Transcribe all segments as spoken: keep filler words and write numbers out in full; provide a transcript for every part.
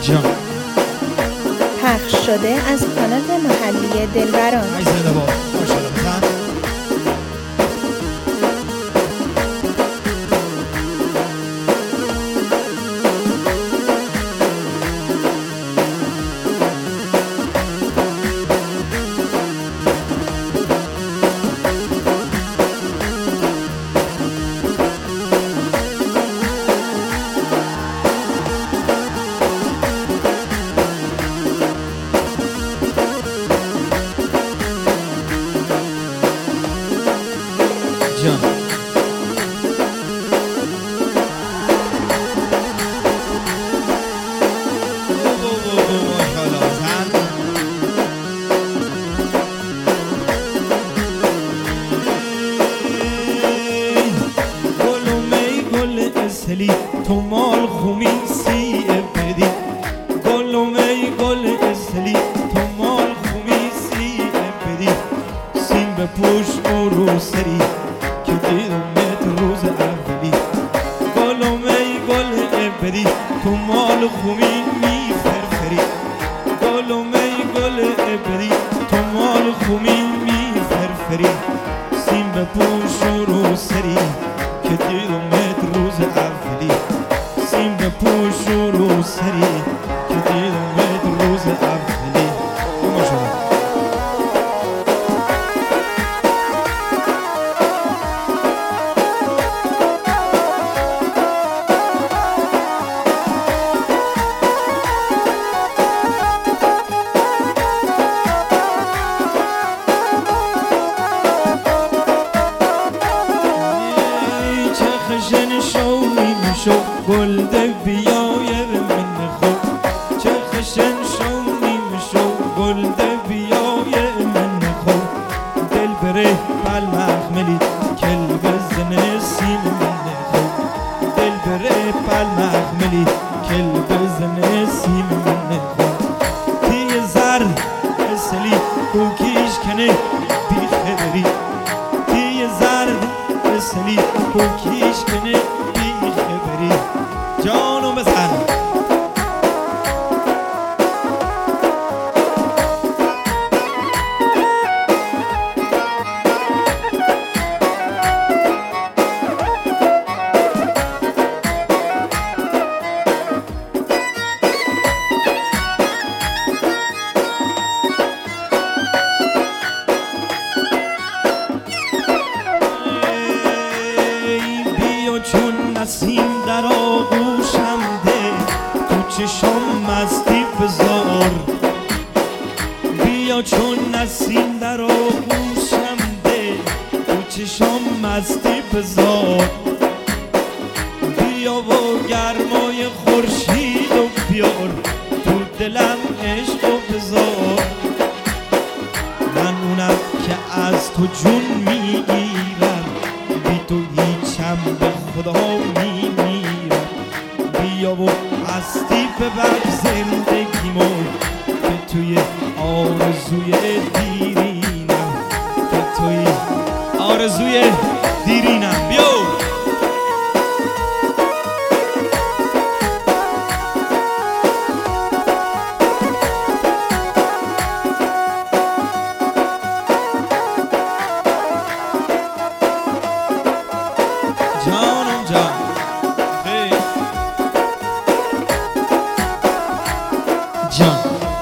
جان پخش شده از کانال محلی دلبران. ای زنده باد ماشاءالله بزن جان تو مال خمیسی بدی گلم ای گل اسلی تو مال خمیسی بدی سیم به پوش و رو سری که دیدمت روز اولی گلم ای گل بدی تو مال خمی می فرفری گلم ای گل بدی تو مال خمی می فرفری سیم به پوش و رو سری که دیدمت روز اولی سیم به پوش و رو سری که دیدمت روز اولی ماشاءالله شو گل ده بیای من خود چه خشن شو نیم شو گل ده بیای من خود دل بره بل مخملی کل بزن سیم من خود دل بره بل مخملی کل بزن سیم من خود تی زر اسلی کوکیش کنه بی خبری تی زر اسلی کوکیش کنه جانو بزن بیا چون نسیم در آغوشم ده تو چشم مستی بذار بیا چون نسیم در آغوشم ده تو چشم مستی بذار بیا و گرمای خورشید و بیار تو دلم عشق و بذار من اونم که از تو جون میگیرم بی تو هیچم به خدا میمیرم بیا و هستی ببر زندگیمو که توی آرزوی دیرینم که توی آرزوی دیرینم بیا جانم جان جان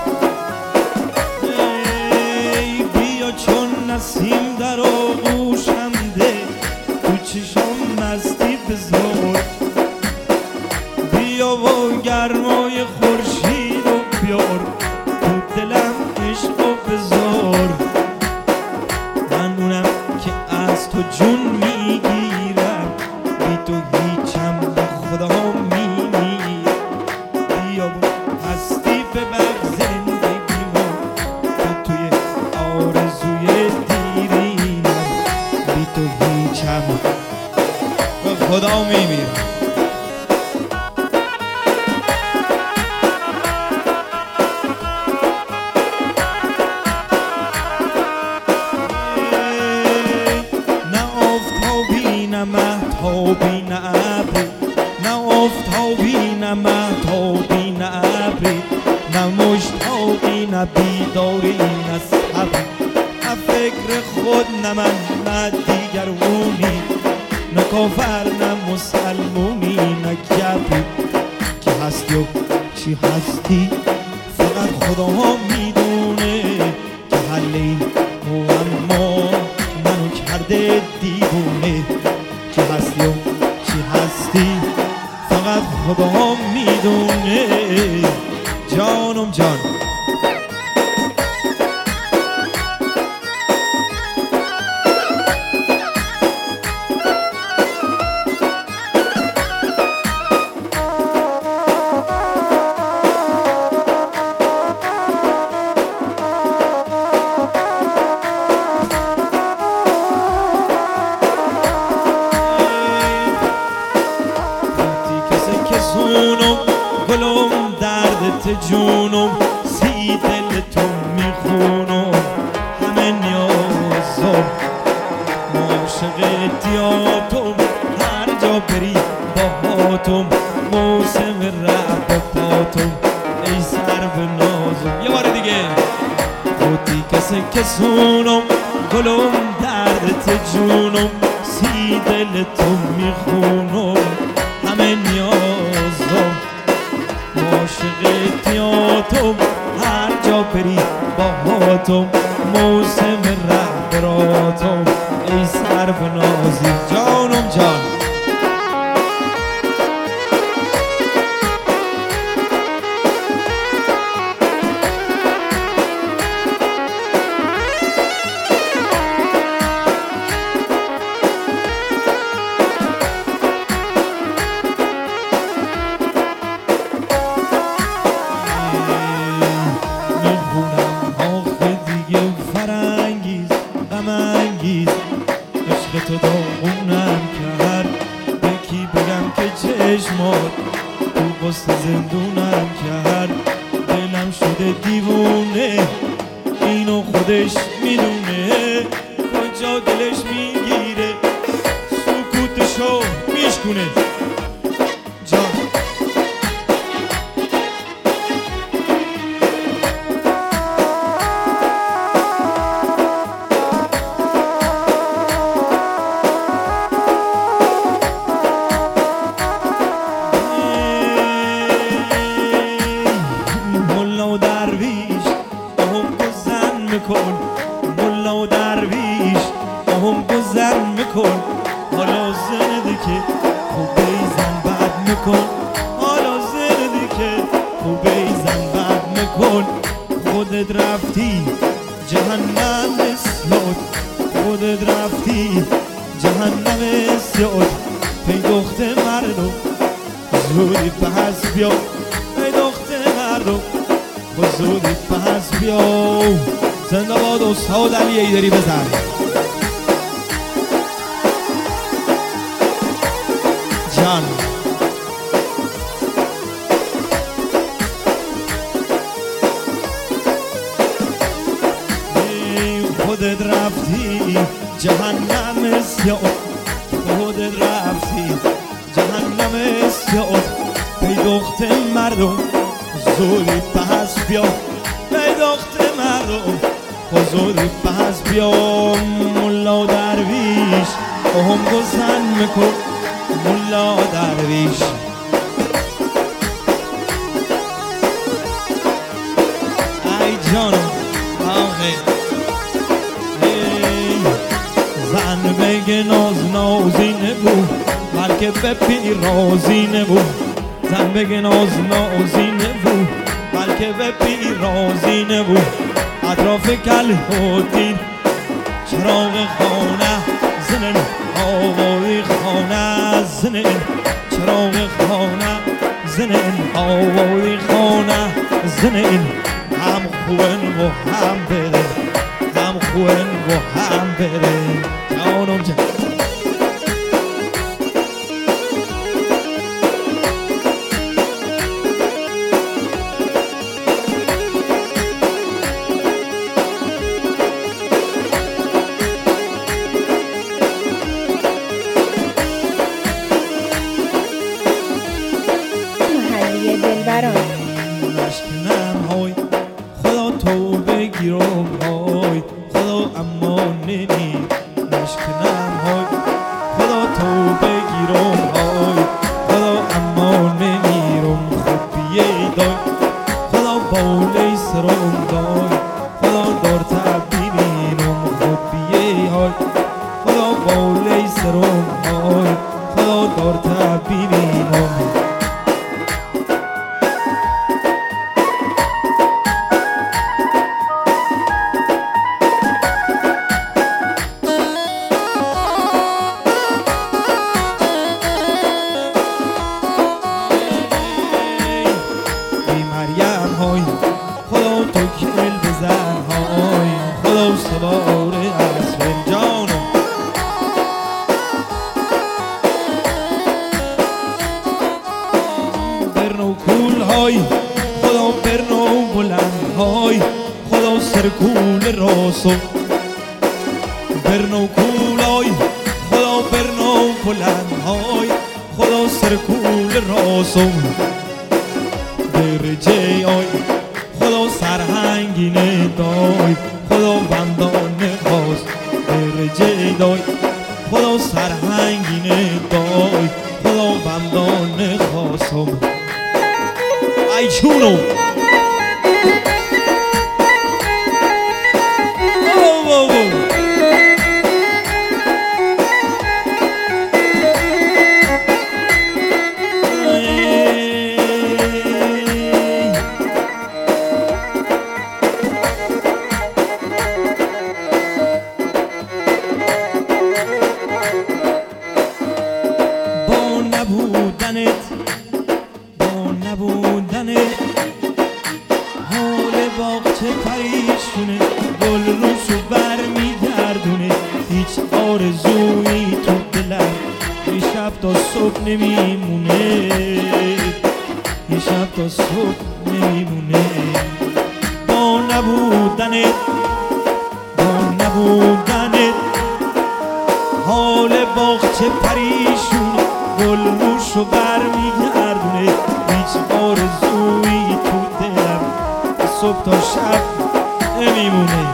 ای بیا چون نسیم در آغوشم ده تو چشم مستی بذار بیا و گرمای خورشید و بیار تو دلم عشق و بذار من اونم که از تو جون میگیرم بی تو هیچم به خدا میمیرم بیا و هستی ببر زندگیمو که توی آرزوی دیرینم بی تو هیچم به خدا میمیرم مهتابی نه ابری نه آفتابی نه مهتابی نه ابری نه دیگرونی، نه کافر نه مسلمونی، نه گپی که هستی و چی هستی فقط خدا میدونه که حل این معما منو کرده دیوونه. که هستی و چی هستی فقط خدا میدونه. جانم جان گلم دردت جونم، سی دل تو میخونم، همه نیازم عاشق دیاتم، هر جا بری باهاتم، موسم رب پاتم ای سر به نازم. یه بار دیگه بودی کسی کسونم، گلم دردت جونم، سی دل تو میخونم، همه نیازم عاشق دیاتم، هر جا بری باهاتم، موسم رهبراتم ای سر به نازی. جانم جان تو داغونم کرد، به کی بگم که چشمات تو قصد زندونم کرد. دلم شده دیوونه اینو خودش میدونه، کجا دلش میگیره سکوتشو میشکونه. جان کن ملا و درویش هم گذر میکن، حالا زنده که خوب زن بد میکن، حالا زنده که خوب زن بد میکن. خودت رفتی جهنم سیاد، خودت رفتی جهنم سیاد، پی دخت مردم زودی پس بیا، پی دخت مردم زودی پس بیا. زنده باد استاد علی ایدری بزن. جان خودت رفتی جهنم سیاد، خودت رفتی جهنم سیاد، پی دخت مردم زودی پس بیا، پی دخت مردم زودی پس بیا. ملا درویش هم گذن میکن، ملا درویش ای جانم آخه زن بگه ناز نازینه بود بلکه به پیرازینه بود، زن بگه ناز نازینه بود بلکه به پیرازینه بود. اطراف کل هودین چراغ خانه زنن، آوای خانه زنن، چراغ خانه زنن، آوای خانه زنن. هم خوبن و هم بره، هم خوبن و هم بره. جانم جان نشکنم های خدا تو بگیرم های خدا اما نمی بالی سرم های خدا دار تبیبینم بی مریم های خدا تو کل بزن های خدا سوار اسب جانم برنو کول های خدا برنو بلند های خدا سرکول راسم برنو کول های خدا برنو بلند های خدا سرکول راسم درجه آی خدا سرهنگینه دای خدا بندانه خواست درجه دای خدا سرهنگینه دای خدا بندانه خواستم ای چونو او او او نبودنت با نبودنت حال باغچه پریشونه گل روشو بر میگردونه هیچ آرزویی تو دلم یه شب تا صبح نمیمونه یه شب تا صبح نمیمونه با نبودنت با نبودنت حال باغچه پریشونه گل روشو بر میگردونه هیچ آرزویی تو دلم صبح تا شب نمیمونه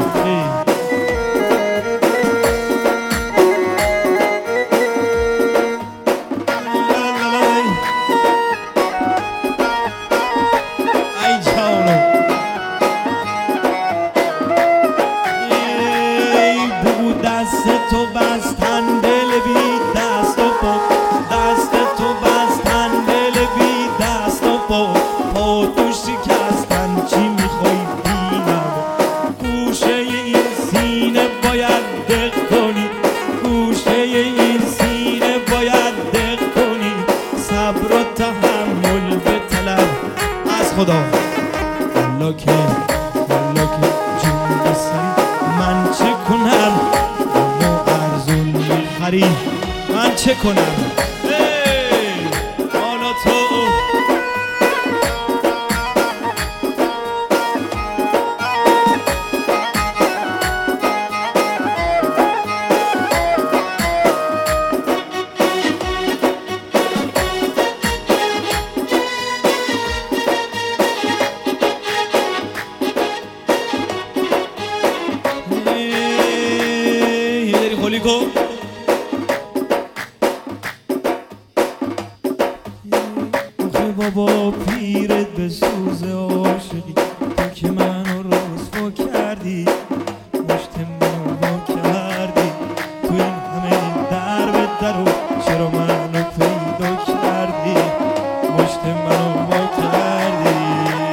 ای جانو ای بگو دست تو بستن دل بی دست و پا دست تو بستن دل بی دست و پا پا تو شکستن چی میخوای بینم گوشه این سینه باید دق کنی گوشه این سینه باید دق کنی صبر و تحمل به طلب از خدا الله که الله که جون بسری من چه کنم اما ارزون میخری من چه کنم حالا تو یه داری خولی کن بابا پیرت به سوز عاشقی تو که منو رسوا کردی مشت منو وا کردی تو این همه در به درو چرا منو پیدا کردی مشت منو وا کردی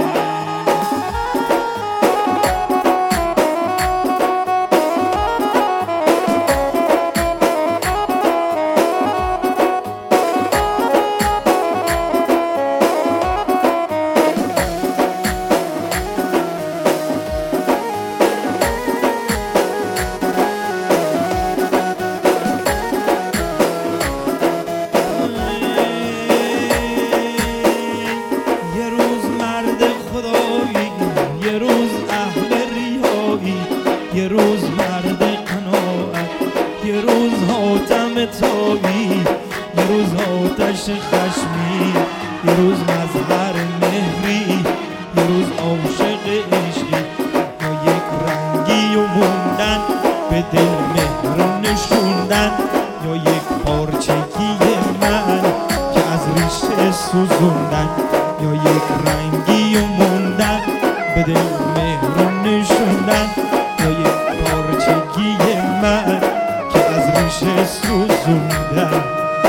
یه روز مرد قناعت یه روز حاتم تابی یه روز آتش خشمی یه روز مظهر مهری یه روز عاشق عشقی ما یک رنگی و موندن به دل مهر و نشوندن یا یک پارچگی من که از ریشه سوزوندن یا یک رنگی و موندن به دل مهر و نشوندن یا یک پارچگی من که از ریشه سوزوندم.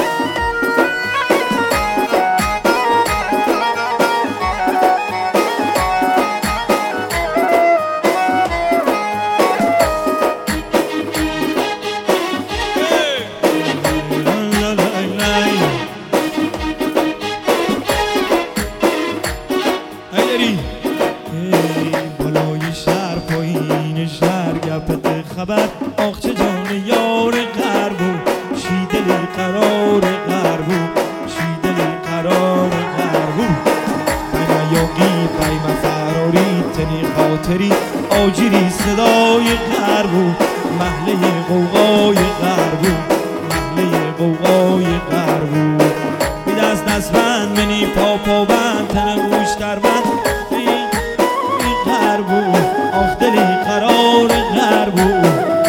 خبر آخ چه جان یار غربو شیدلی قرار غربو شیدلی قرار غربو بیم یاقی بیم فراری تنی خاطری آجیری صدای غربو محله قوقای غربو محله قوقای غربو بی دست دست بند منی پا پا بند تن موش در بند ای غربو آخ دلی قرار غربو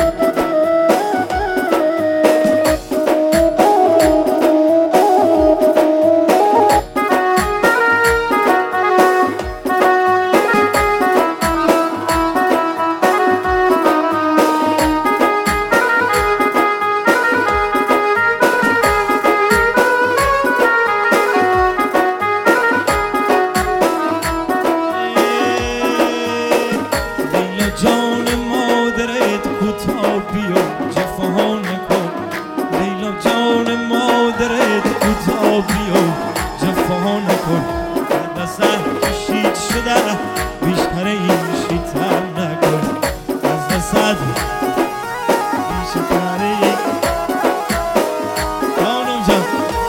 جان مادرت کوتاه بیا جفا نکن لیلا جان مادرت کوتاه بیا جفا نکن بعد از زهر کشید شده بیشتر این شیطان نکن از دستت بیشتر این جانم جان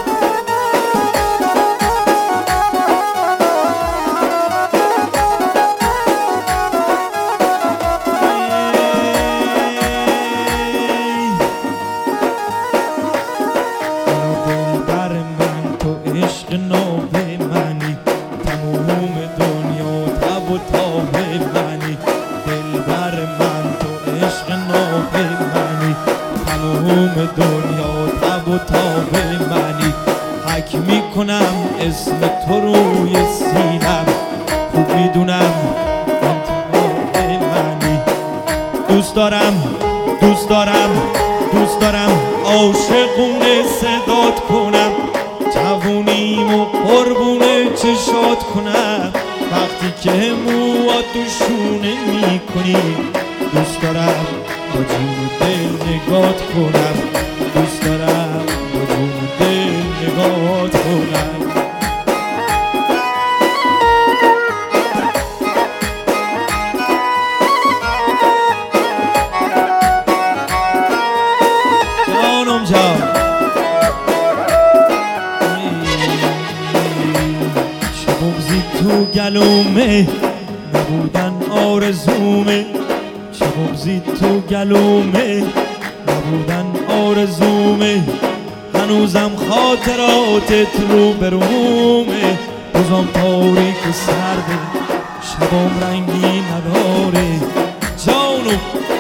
عشق ناب منی تموم دنیا تب و تاب منی دلبر من تو عشق ناب منی تموم دنیا تب و تاب منی حک میکنم اسم تو روی سینم خوب میدونم انتخاب منی دوست دارم دوست دارم دوست دارم عاشقونه صدات کنم جوونیم و قربونه چشات کنم وقتی که موات تو شونه میکنی دوست دارم با جون و دل نگات کنم دوست دارم با جون و دل نگات کنم جانم جان تو گلومه نبودن آرزومه چه بغضی تو گلومه نبودن آرزومه هنوزم خاطراتت رو برومه روزم تاریک و سرده شبام رنگی نداره جانو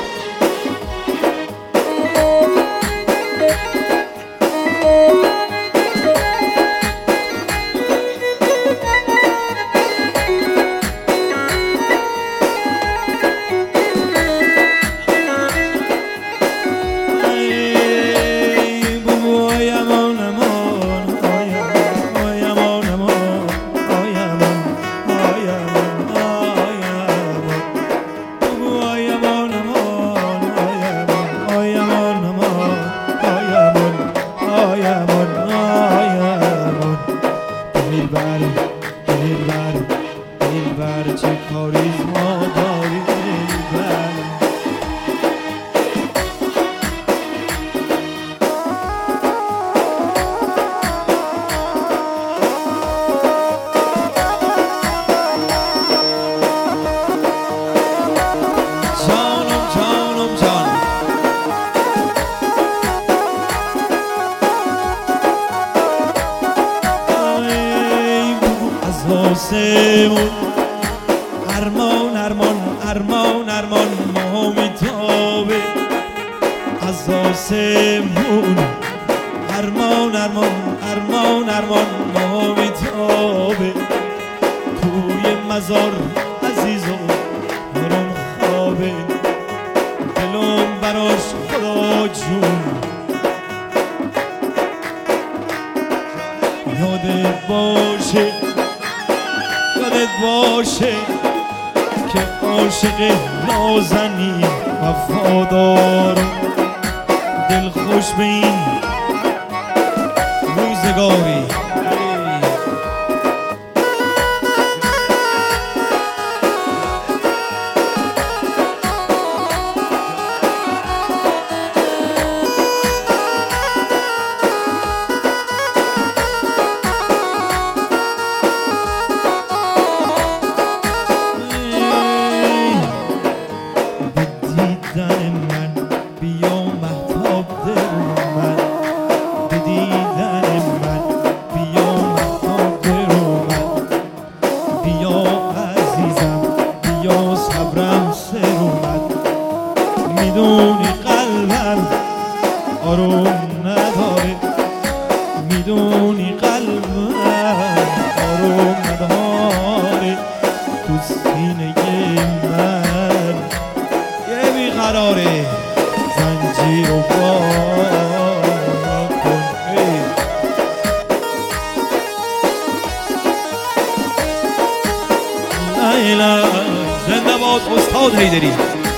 دلبر دلبر دلبر چه کاریزما داری دلبر جانم جانم جانم آسمون ارمان ارمان ارمان ارمان ما میتابه از آسمون ارمان ارمان ارمان ارمان ما میتابه توی مزار عزیزم برام خوابه دلم براش خدا جون یادت باشه یادت باشه که عاشق نازنین وفادارم دل خوش به این روزگاری میدونی قلبم آروم نداره میدونی قلبم آروم نداره تو سینه من یه بیقراره زنجیر و وا کن لیلا زنده باد استاد حیدری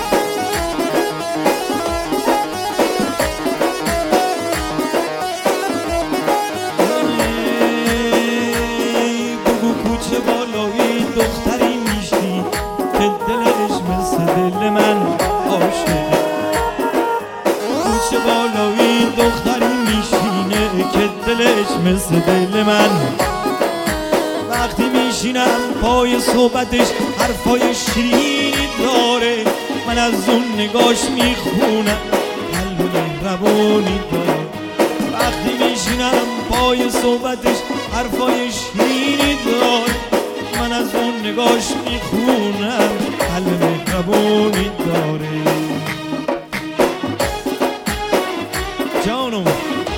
دختری میشی که دلش مثل دل من عاشقه کوچه بالایی دختری میشینه که دلش مثل دل من وقتی میشینم پای صحبتش حرفای شیرینی داره من از اون نگاش میخونم قلب مهربونی داره وقتی میشینم پای صحبتش حرفای شیرینی داره من از اون نگاش میخونم قلب مهربونی داره جانم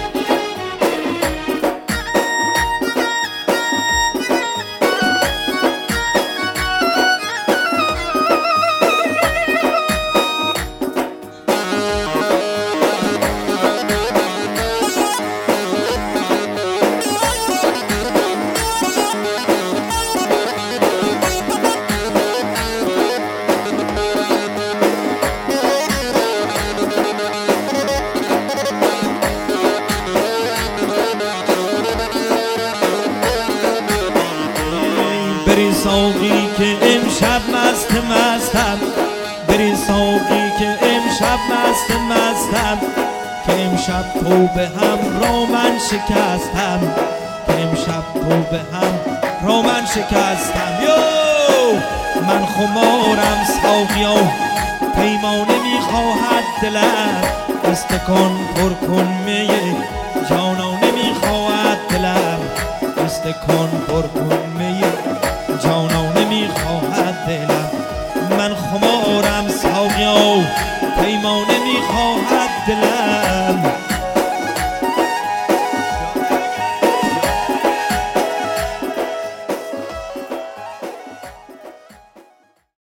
بری ساقی که امشب مست مستم بری ساقی که امشب مست مستم که امشب تو به هم را من شکستم که امشب تو به هم را من شکستم یو من خمارم ساقیا پیمانه میخواهد دلم استکان پر کن میه جانانه میخواهد دلم استکان پر کن